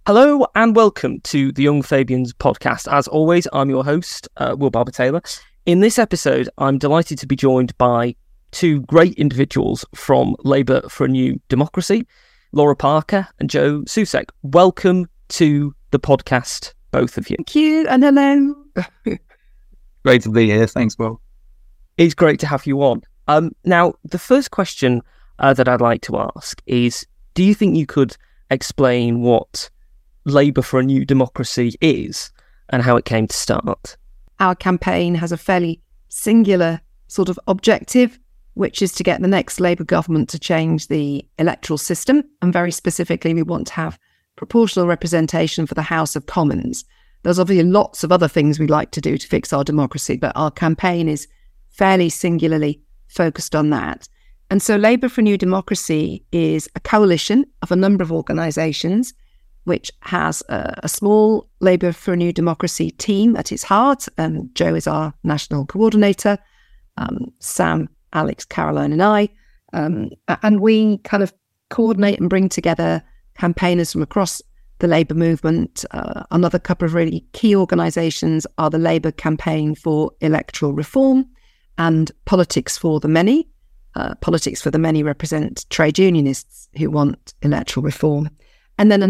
Hello and welcome to the Young Fabians podcast. As always, I'm your host, Will Barber-Taylor. In this episode, I'm delighted to be joined by two great individuals from Labour for a New Democracy, Laura Parker and Joe Susek. Welcome to the podcast, both of you. Thank you, and hello. Great to be here. Thanks, Will. It's great to have you on. Now, the first question that I'd like to ask is, do you think you could explain what Labour for a New Democracy is and how it came to start? Our campaign has a fairly singular sort of objective, which is to get the next Labour government to change the electoral system. And very specifically, we want to have proportional representation for the House of Commons. There's obviously lots of other things we'd like to do to fix our democracy, but our campaign is fairly singularly focused on that. And so Labour for a New Democracy is a coalition of a number of organisations which has a small Labour for a New Democracy team at its heart. Joe is our national coordinator, Sam, Alex, Caroline and I. And we kind of coordinate and bring together campaigners from across the Labour movement. Another couple of really key organisations are the Labour Campaign for Electoral Reform and Politics for the Many. Politics for the Many represent trade unionists who want electoral reform. And then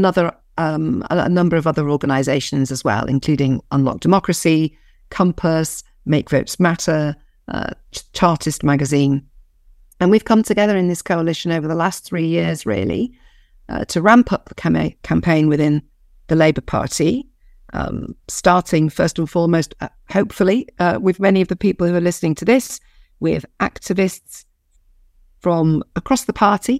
a number of other organisations as well, including Unlock Democracy, Compass, Make Votes Matter, Chartist Magazine. And we've come together in this coalition over the last 3 years, really, to ramp up the campaign within the Labour Party, starting first and foremost, hopefully, with many of the people who are listening to this, with activists from across the party,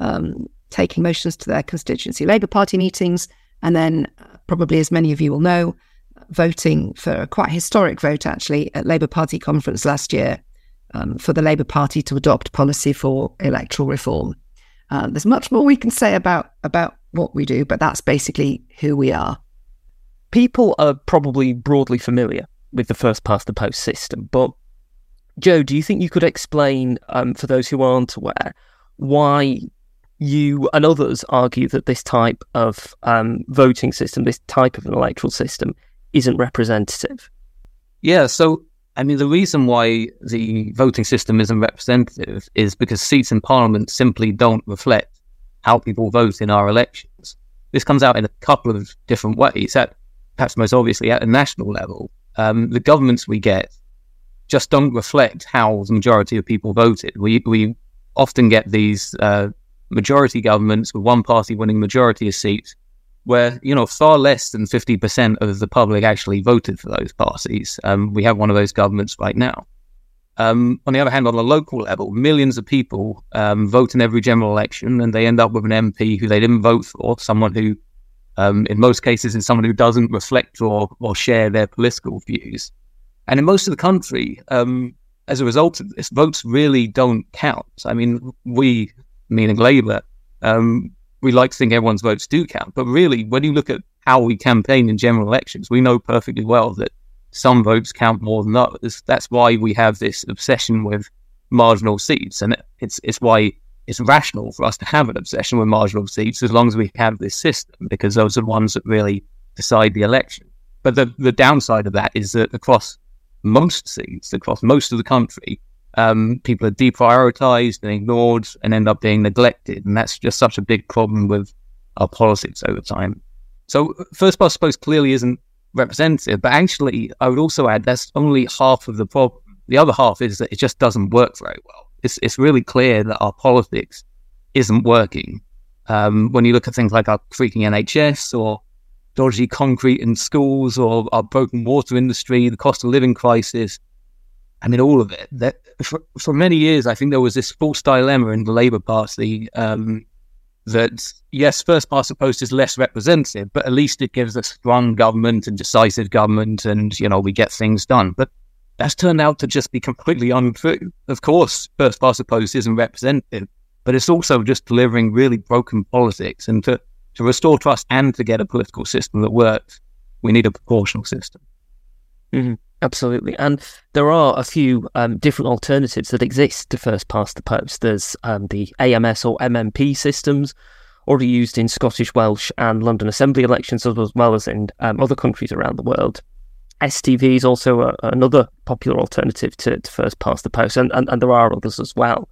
taking motions to their constituency Labour Party meetings, and then probably, as many of you will know, voting for a quite historic vote, actually, at Labour Party conference last year for the Labour Party to adopt policy for electoral reform. There's much more we can say about what we do, but that's basically who we are. People are probably broadly familiar with the first past the post system, but Joe, do you think you could explain, for those who aren't aware, why you and others argue that this type of voting system, this type of an electoral system, isn't representative? Yeah, so, the reason why the voting system isn't representative is because seats in Parliament simply don't reflect how people vote in our elections. This comes out in a couple of different ways. Perhaps most obviously at a national level, the governments we get just don't reflect how the majority of people voted. We often get these majority governments with one party winning majority of seats where, far less than 50% of the public actually voted for those parties. We have one of those governments right now. On the other hand, on the local level, millions of people vote in every general election and they end up with an MP who they didn't vote for, someone who, in most cases, is someone who doesn't reflect or share their political views. And in most of the country, as a result of this, votes really don't count. We, meaning Labour, we like to think everyone's votes do count. But really, when you look at how we campaign in general elections, we know perfectly well that some votes count more than others. That's why we have this obsession with marginal seats. And it's why it's rational for us to have an obsession with marginal seats as long as we have this system, because those are the ones that really decide the election. But the downside of that is that across most seats, across most of the country, people are deprioritized and ignored and end up being neglected. And that's just such a big problem with our politics over time. So first past the post clearly isn't representative, but actually I would also add that's only half of the problem. The other half is that it just doesn't work very well. It's really clear that our politics isn't working. When you look at things like our creaking NHS or dodgy concrete in schools or our broken water industry, the cost of living crisis, all of it. That for many years, I think there was this false dilemma in the Labour Party that, yes, first past the post is less representative, but at least it gives us strong government and decisive government and, we get things done. But that's turned out to just be completely untrue. Of course, first past the post isn't representative, but it's also just delivering really broken politics. And to restore trust and to get a political system that works, we need a proportional system. Mm-hmm. Absolutely. And there are a few different alternatives that exist to first past the post. There's the AMS or MMP systems, already used in Scottish, Welsh and London Assembly elections, as well as in other countries around the world. STV is also another popular alternative to first past the post, and there are others as well.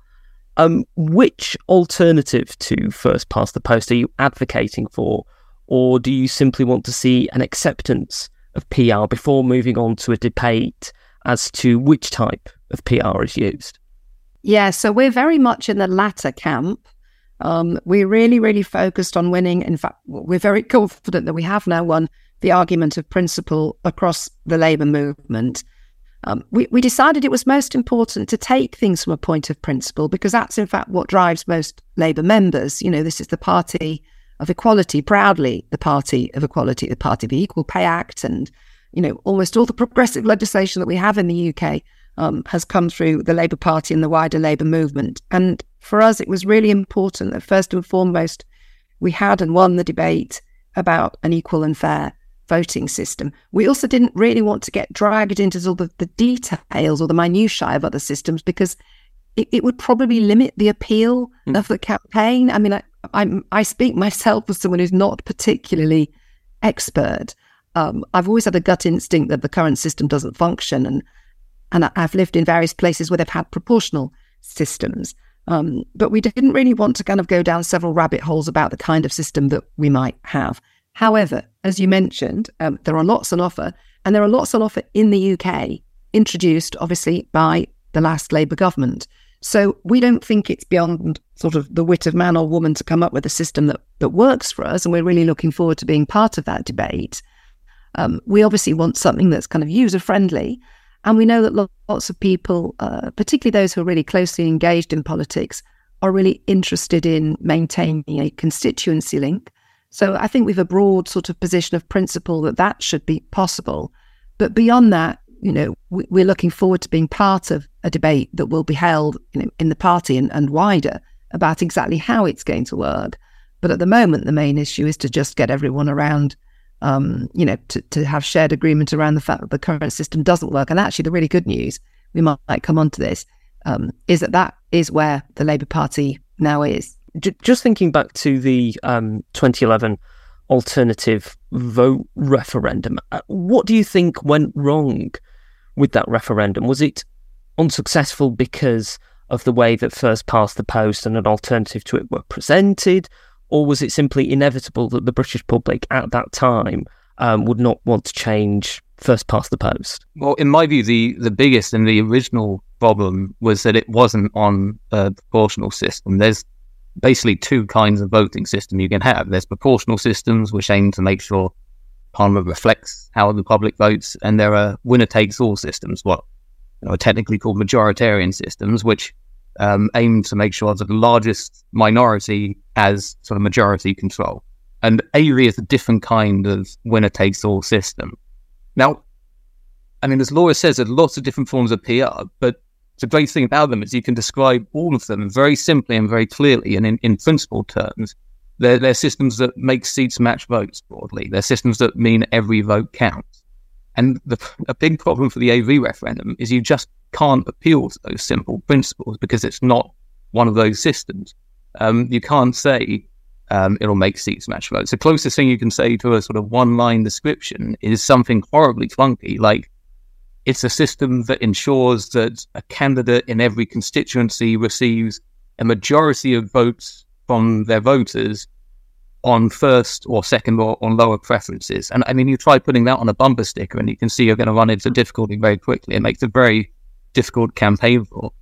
Which alternative to first past the post are you advocating for, or do you simply want to see an acceptance of PR before moving on to a debate as to which type of PR is used? Yeah, so we're very much in the latter camp. We're really, really focused on winning. In fact, we're very confident that we have now won the argument of principle across the Labour movement. We decided it was most important to take things from a point of principle, because that's in fact what drives most Labour members. You know, this is the party of equality, proudly the party of equality, the party of the Equal Pay Act, and, you know, almost all the progressive legislation that we have in the UK has come through the Labour Party and the wider Labour movement. And for us, it was really important that first and foremost, we had and won the debate about an equal and fair voting system. We also didn't really want to get dragged into sort of the details or the minutiae of other systems, because it would probably limit the appeal of the campaign. I mean, I speak myself as someone who's not particularly expert. I've always had a gut instinct that the current system doesn't function, and I've lived in various places where they've had proportional systems. But we didn't really want to kind of go down several rabbit holes about the kind of system that we might have. However, as you mentioned, there are lots on offer, and there are lots on offer in the UK, introduced obviously by the last Labour government. So we don't think it's beyond sort of the wit of man or woman to come up with a system that works for us, and we're really looking forward to being part of that debate. We obviously want something that's kind of user-friendly, and we know that lots of people, particularly those who are really closely engaged in politics, are really interested in maintaining a constituency link. So I think we've a broad sort of position of principle that should be possible. But beyond that, you know, we're looking forward to being part of a debate that will be held, you know, in the party and wider about exactly how it's going to work. But at the moment, the main issue is to just get everyone around, you know, to have shared agreement around the fact that the current system doesn't work. And actually, the really good news, we might come on to this, is that is where the Labour Party now is. Just thinking back to the 2011 alternative vote referendum, what do you think went wrong with that referendum? Was it unsuccessful because of the way that first past the post and an alternative to it were presented, or was it simply inevitable that the British public at that time would not want to change first past the post? Well, in my view, the biggest and the original problem was that it wasn't on a proportional system. There's basically two kinds of voting system you can have. There's proportional systems, which aim to make sure Parliament reflects how the public votes, and there are winner-takes-all systems, what are technically called majoritarian systems, which aim to make sure that the largest minority has sort of majority control. And ARI is a different kind of winner-takes-all system. Now, I mean, as Laura says, there are lots of different forms of PR, but the great thing about them is you can describe all of them very simply and very clearly and in principle terms. They're systems that make seats match votes broadly. They're systems that mean every vote counts. And a big problem for the AV referendum is you just can't appeal to those simple principles because it's not one of those systems. You can't say it'll make seats match votes. The closest thing you can say to a sort of one-line description is something horribly clunky, like it's a system that ensures that a candidate in every constituency receives a majority of votes from their voters on first or second or on lower preferences. And I mean, you try putting that on a bumper sticker and you can see you're going to run into difficulty very quickly. It makes a very difficult campaign for.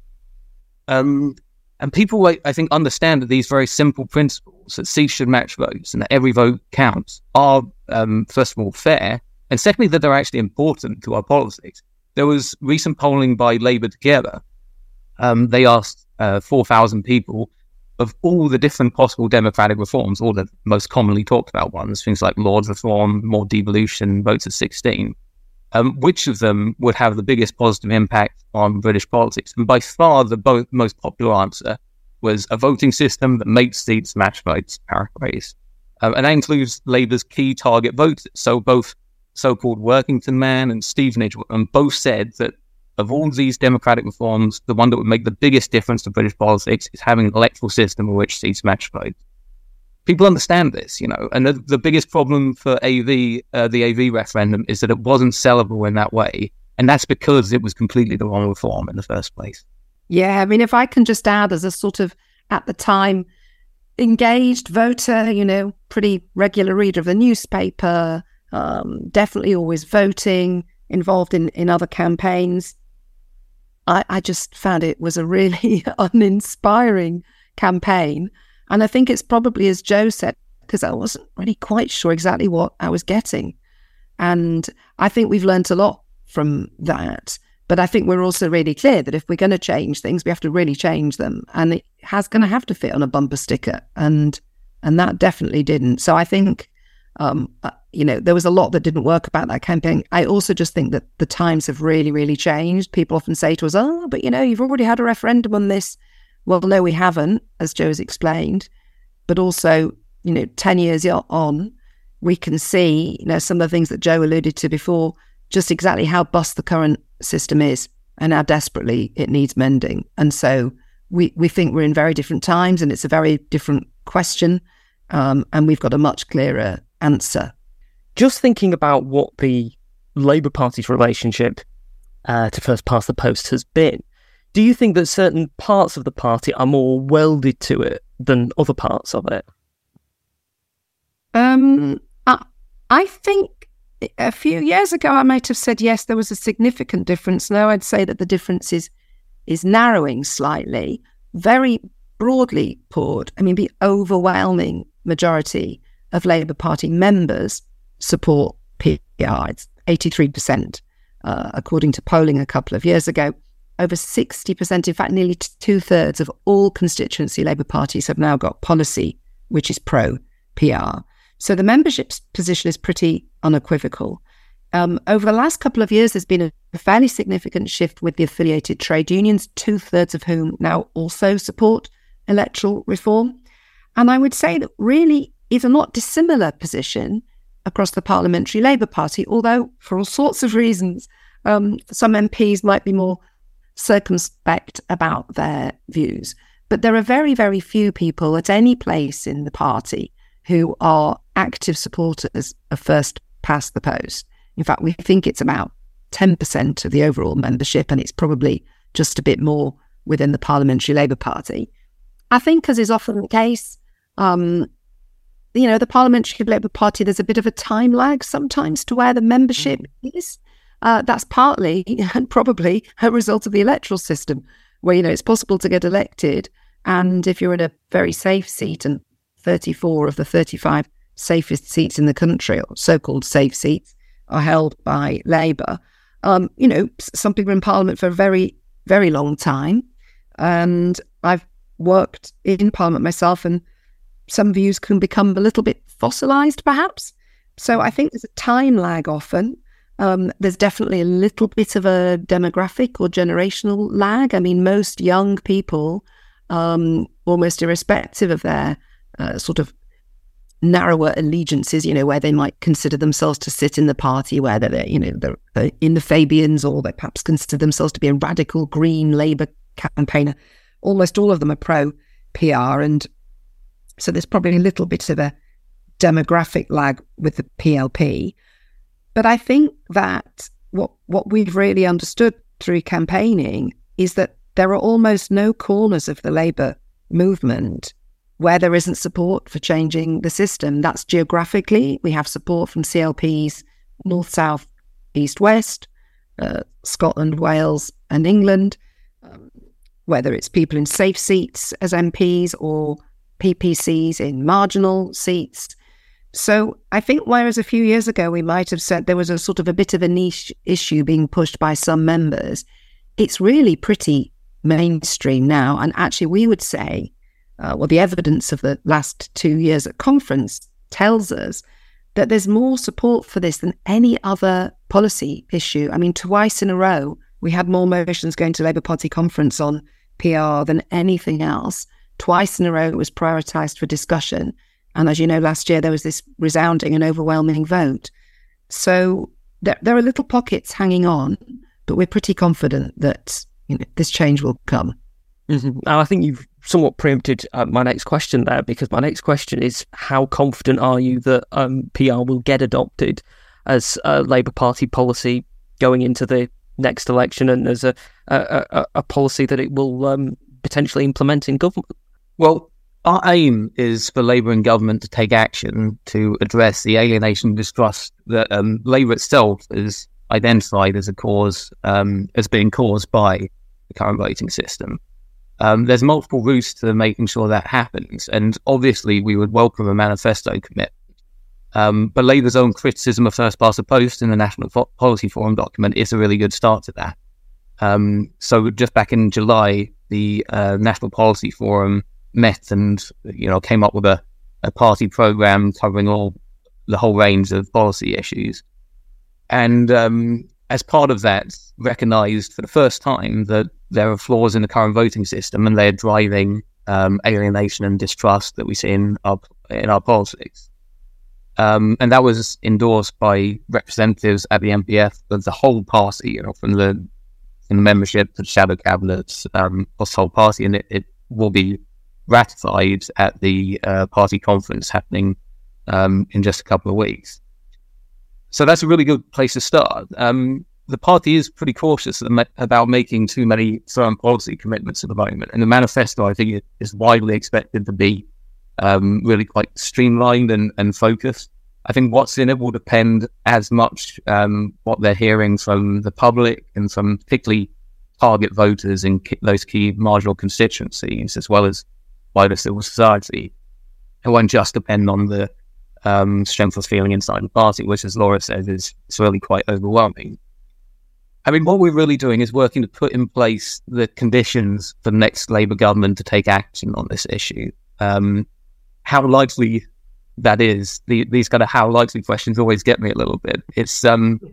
And people, I think, understand that these very simple principles, that seats should match votes and that every vote counts, are, first of all, fair, and secondly, that they're actually important to our politics. There was recent polling by Labour Together. They asked 4,000 people of all the different possible democratic reforms, all the most commonly talked about ones, things like Lords reform, more devolution, votes at 16, which of them would have the biggest positive impact on British politics? And by far, the most popular answer was a voting system that makes seats match votes, paraphrase. And that includes Labour's key target voters. So both so-called Workington Man and Stevenage both said that of all these democratic reforms, the one that would make the biggest difference to British politics is having an electoral system in which seats match votes. people understand this, and the biggest problem for the AV referendum is that it wasn't sellable in that way. And that's because it was completely the wrong reform in the first place. Yeah, I mean, if I can just add, as a sort of, at the time, engaged voter, pretty regular reader of the newspaper, definitely always voting, involved in other campaigns, I just found it was a really uninspiring campaign. And I think it's probably, as Joe said, because I wasn't really quite sure exactly what I was getting. And I think we've learnt a lot from that. But I think we're also really clear that if we're going to change things, we have to really change them. And it has going to have to fit on a bumper sticker. And that definitely didn't. So I think, there was a lot that didn't work about that campaign. I also just think that the times have really, really changed. People often say to us, but you've already had a referendum on this. Well, no, we haven't, as Joe has explained. But also, 10 years on, we can see, some of the things that Joe alluded to before, just exactly how bust the current system is and how desperately it needs mending. And so we think we're in very different times, and it's a very different question, and we've got a much clearer answer. Just thinking about what the Labour Party's relationship to First Past the Post has been, do you think that certain parts of the party are more welded to it than other parts of it? I think a few years ago I might have said yes, there was a significant difference. Now I'd say that the difference is narrowing slightly, very broadly poured. I mean, the overwhelming majority of Labour Party members support PR. It's 83%, according to polling a couple of years ago. Over 60%, in fact, nearly 2/3 of all constituency Labour parties have now got policy which is pro-PR. So the membership's position is pretty unequivocal. Over the last couple of years, there's been a fairly significant shift with the affiliated trade unions, 2/3 of whom now also support electoral reform. And I would say that really is a not dissimilar position across the Parliamentary Labour Party, although for all sorts of reasons, some MPs might be more circumspect about their views. But there are very, very few people at any place in the party who are active supporters of First Past the Post. In fact, we think it's about 10% of the overall membership, and it's probably just a bit more within the Parliamentary Labour Party. I think, as is often the case, the Parliamentary Labour Party, there's a bit of a time lag sometimes to where the membership is. That's partly and probably a result of the electoral system, where, it's possible to get elected, and if you're in a very safe seat, and 34 of the 35 safest seats in the country, or so-called safe seats, are held by Labour. Some people are in Parliament for a very, very long time. And I've worked in Parliament myself, and some views can become a little bit fossilised, perhaps. So I think there's a time lag often. There's definitely a little bit of a demographic or generational lag. I mean, most young people, almost irrespective of their sort of narrower allegiances, where they might consider themselves to sit in the party, where they're in the Fabians, or they perhaps consider themselves to be a radical green Labour campaigner. Almost all of them are pro-PR, and so there's probably a little bit of a demographic lag with the PLP. But I think that what we've really understood through campaigning is that there are almost no corners of the Labour movement where there isn't support for changing the system. That's geographically. We have support from CLPs, North, South, East, West, Scotland, Wales and England, whether it's people in safe seats as MPs or PPCs in marginal seats. So I think whereas a few years ago we might have said there was a sort of a bit of a niche issue being pushed by some members, it's really pretty mainstream now. And actually we would say, the evidence of the last 2 years at conference tells us that there's more support for this than any other policy issue. I mean, twice in a row, we had more motions going to Labour Party conference on PR than anything else. Twice in a row, it was prioritised for discussion. And as you know, last year, there was this resounding and overwhelming vote. So there are little pockets hanging on, but we're pretty confident that this change will come. Now, I think you've somewhat preempted my next question there, because my next question is, how confident are you that PR will get adopted as a Labour Party policy going into the next election, and as a policy that it will potentially implement in government? Well, our aim is for Labour in government to take action to address the alienation and distrust that Labour itself is identified as a cause, as being caused by the current voting system. There's multiple routes to making sure that happens, and obviously we would welcome a manifesto commitment. But Labour's own criticism of first past the post in the National Policy Forum document is a really good start to that. So just back in July, the National Policy Forum met and came up with a party programme covering the whole range of policy issues. And as part of that, recognised for the first time that there are flaws in the current voting system, and they're driving alienation and distrust that we see in our politics. And that was endorsed by representatives at the MPF of the whole party, from the membership to the shadow cabinets, across the whole party, and it will be ratified at the party conference happening in just a couple of weeks. So that's a really good place to start. The party is pretty cautious about making too many firm policy commitments at the moment, and the manifesto, I think, is widely expected to be really quite streamlined and focused. I think what's in it will depend as much what they're hearing from the public and from particularly target voters in those key marginal constituencies, as well as wider civil society. It won't just depend on the strength of feeling inside the party, which, as Laura says, is really quite overwhelming. I mean, what we're really doing is working to put in place the conditions for the next Labour government to take action on this issue. How likely that is, these kind of how likely questions always get me a little bit. It's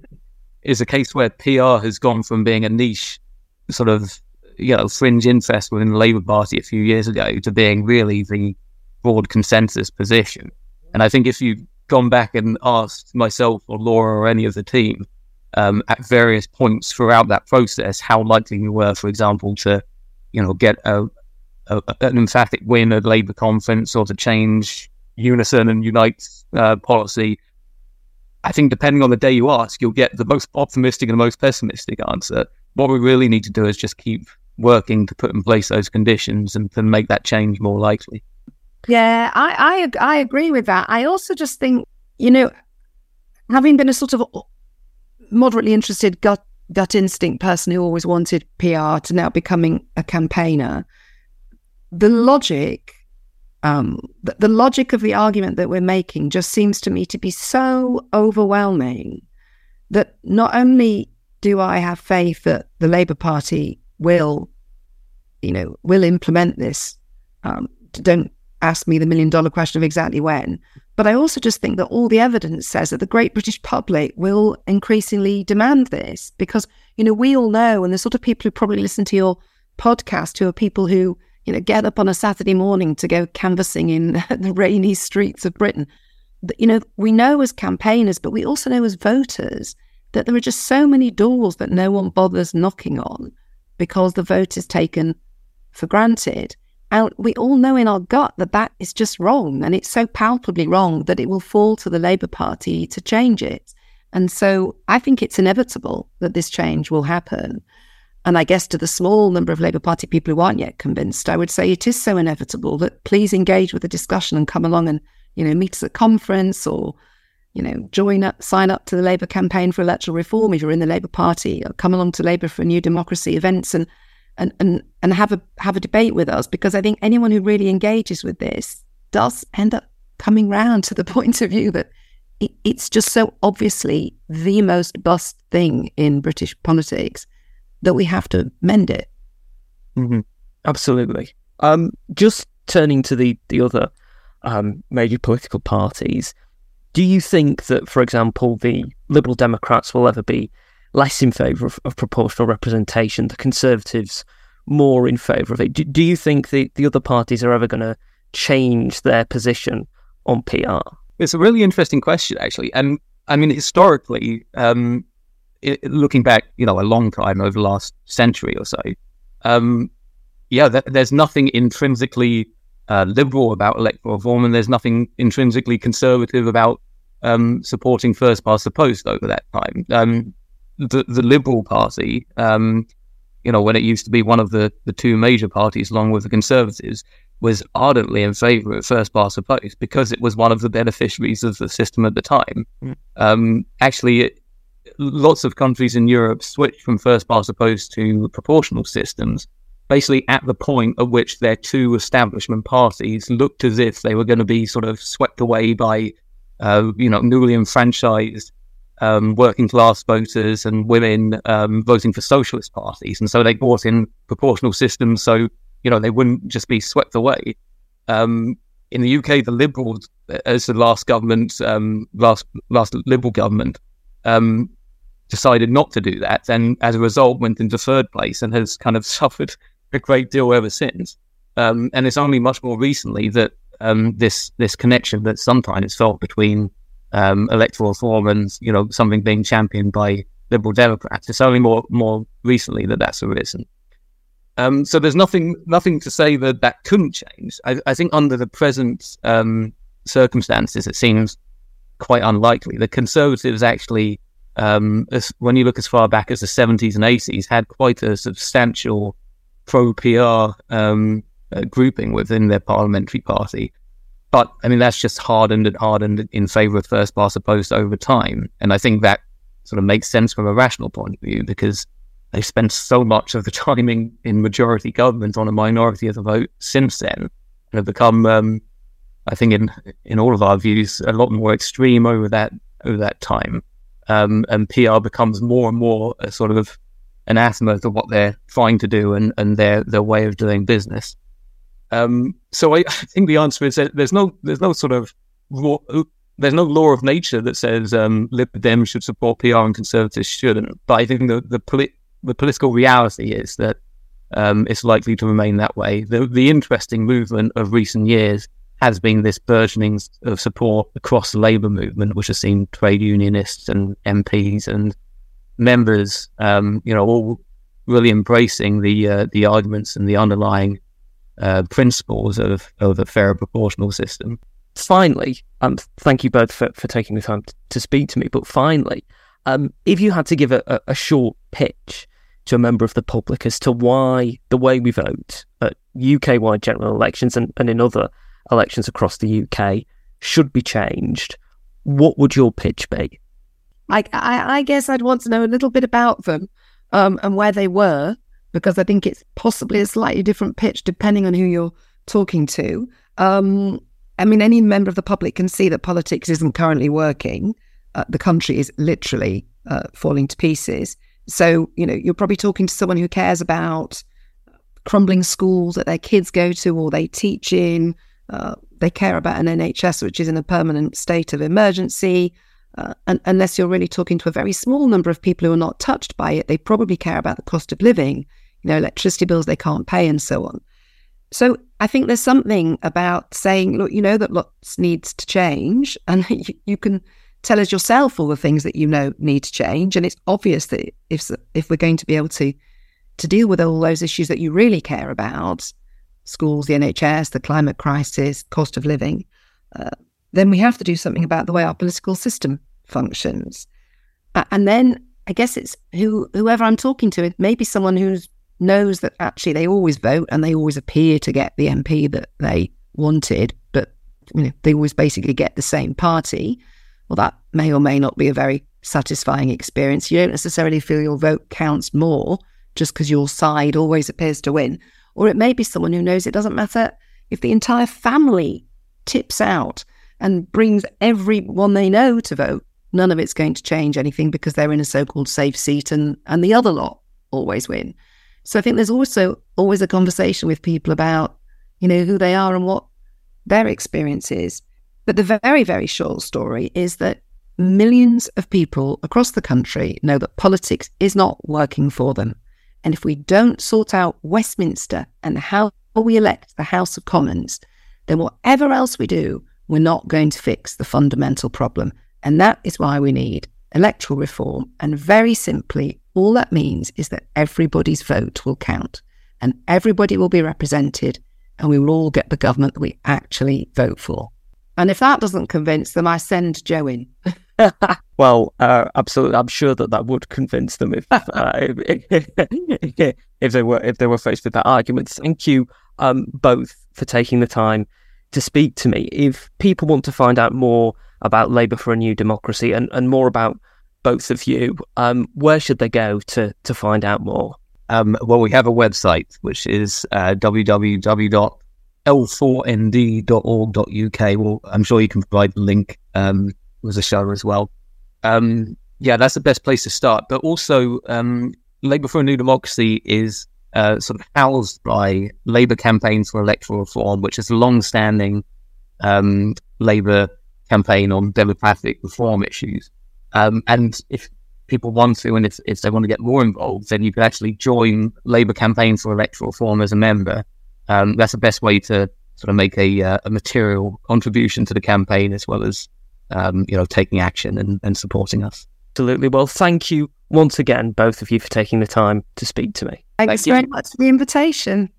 a case where PR has gone from being a niche sort of, fringe interest within the Labour Party a few years ago to being really the broad consensus position. And I think if you've gone back and asked myself or Laura or any of the team at various points throughout that process how likely we were, for example, to get an emphatic win at Labour conference or to change Unison and Unite's policy, I think depending on the day you ask, you'll get the most optimistic and the most pessimistic answer. What we really need to do is just keep working to put in place those conditions and to make that change more likely. Yeah, I agree with that. I also just think, having been a sort of moderately interested gut instinct person who always wanted PR to now becoming a campaigner, the logic of the argument that we're making just seems to me to be so overwhelming that not only do I have faith that the Labour Party will implement this, don't ask me the $1 million question of exactly when, but I also just think that all the evidence says that the great British public will increasingly demand this, because, we all know, and the sort of people who probably listen to your podcast who are people who, get up on a Saturday morning to go canvassing in the rainy streets of Britain, we know as campaigners, but we also know as voters that there are just so many doors that no one bothers knocking on because the vote is taken for granted. And we all know in our gut that that is just wrong, and it's so palpably wrong that it will fall to the Labour Party to change it. And so I think it's inevitable that this change will happen. And I guess to the small number of Labour Party people who aren't yet convinced, I would say it is so inevitable that please engage with the discussion and come along and, meet us at a conference or, sign up to the Labour campaign for electoral reform if you're in the Labour Party, or come along to Labour for a New Democracy events and have a debate with us, because I think anyone who really engages with this does end up coming round to the point of view that it's just so obviously the most bust thing in British politics that we have to mend it. Mm-hmm. Absolutely. Just turning to the other major political parties, do you think that, for example, the Liberal Democrats will ever be less in favour of proportional representation, the Conservatives more in favour of it? Do you think the other parties are ever going to change their position on PR? It's a really interesting question, actually. And I mean, historically, looking back, a long time over the last century or so, there's nothing intrinsically liberal about electoral reform, and there's nothing intrinsically conservative about supporting first past the post over that time. The Liberal Party, when it used to be one of the two major parties along with the Conservatives, was ardently in favour of first past the post because it was one of the beneficiaries of the system at the time. Actually, lots of countries in Europe switched from first past the post to proportional systems, basically at the point at which their two establishment parties looked as if they were going to be sort of swept away by, newly enfranchised working class voters and women voting for socialist parties. And so they brought in proportional systems so, they wouldn't just be swept away. In the UK, the Liberals, as the last government, last Liberal government, decided not to do that, and as a result went into third place and has kind of suffered a great deal ever since. And it's only much more recently that this connection that sometimes felt between electoral reform and something being championed by Liberal Democrats. It's only more recently that that's arisen. So there's nothing to say that couldn't change. I think under the present circumstances, it seems quite unlikely. The Conservatives actually, when you look as far back as the 70s and 80s, had quite a substantial pro-PR grouping within their parliamentary party. But, that's just hardened in favour of first past the post over time. And I think that sort of makes sense from a rational point of view, because they've spent so much of the time in majority government on a minority of the vote since then, and have become, I think in all of our views, a lot more extreme over that time. And PR becomes more and more a sort of anathema to what they're trying to do and their way of doing business. So I think the answer is that there's no law of nature that says Lib Dems should support PR and Conservatives shouldn't. But I think the political reality is that it's likely to remain that way. The interesting movement of recent years has been this burgeoning of support across the Labour movement, which has seen trade unionists and MPs and members, all really embracing the arguments and the underlying principles of a fairer proportional system. Finally, thank you both for taking the time to speak to me. But finally, if you had to give a short pitch to a member of the public as to why the way we vote at UK-wide general elections and in other elections across the UK should be changed, what would your pitch be? I guess I'd want to know a little bit about them and where they were, because I think it's possibly a slightly different pitch depending on who you're talking to. Any member of the public can see that politics isn't currently working. The country is literally falling to pieces. So, you're probably talking to someone who cares about crumbling schools that their kids go to or they teach in. They care about an NHS which is in a permanent state of emergency. And unless you're really talking to a very small number of people who are not touched by it, they probably care about the cost of living, electricity bills they can't pay and so on. So I think there's something about saying, look, that lots needs to change, and you can tell us yourself all the things that need to change. And it's obvious that if we're going to be able to deal with all those issues that you really care about, schools, the NHS, the climate crisis, cost of living, then we have to do something about the way our political system functions. And then I guess it's whoever I'm talking to, it may be someone who knows that actually they always vote and they always appear to get the MP that they wanted, but they always basically get the same party. Well, that may or may not be a very satisfying experience. You don't necessarily feel your vote counts more just because your side always appears to win. Or it may be someone who knows it doesn't matter if the entire family tips out and brings everyone they know to vote. None of it's going to change anything because they're in a so-called safe seat and the other lot always win. So I think there's also always a conversation with people about, who they are and what their experience is. But the very, very short story is that millions of people across the country know that politics is not working for them. And if we don't sort out Westminster and how we elect the House of Commons, then whatever else we do, we're not going to fix the fundamental problem. And that is why we need electoral reform. And very simply, all that means is that everybody's vote will count. and everybody will be represented, and we will all get the government that we actually vote for. And if that doesn't convince them, I send Joe in. Well, absolutely. I'm sure that would convince them if they were faced with that argument. Thank you both for taking the time to speak to me. If people want to find out more about Labour for a New Democracy and more about both of you, where should they go to find out more? Well, we have a website, which is www.l4nd.org.uk. Well, I'm sure you can provide the link with the show as well. That's the best place to start. But also, Labour for a New Democracy is sort of housed by Labour Campaign for Electoral Reform, which is a long-standing Labour campaign on democratic reform issues. And if people want to, and if they want to get more involved, then you can actually join Labour Campaign for Electoral Reform as a member. That's the best way to sort of make a material contribution to the campaign, as well as taking action and supporting us. Absolutely. Well, thank you once again, both of you, for taking the time to speak to me. Thanks very much for the invitation.